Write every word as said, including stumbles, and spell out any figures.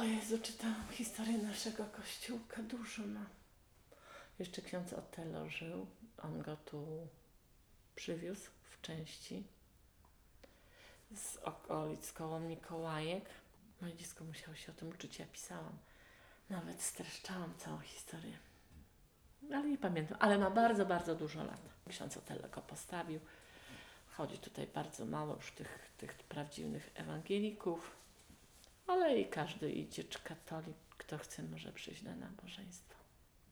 Jezu, czytałam historię naszego kościółka, dużo ma. Jeszcze ksiądz Otello żył, on go tu przywiózł w części z okolic koło Mikołajek. Moje dziecko musiało się o tym uczyć, ja pisałam. Nawet streszczałam całą historię. Ale nie pamiętam, ale ma bardzo, bardzo dużo lat. Ksiądz Otello go postawił. Chodzi tutaj bardzo mało już tych, tych prawdziwych ewangelików, ale i każdy idzie, czy katolik, kto chce, może przyjść na nabożeństwo.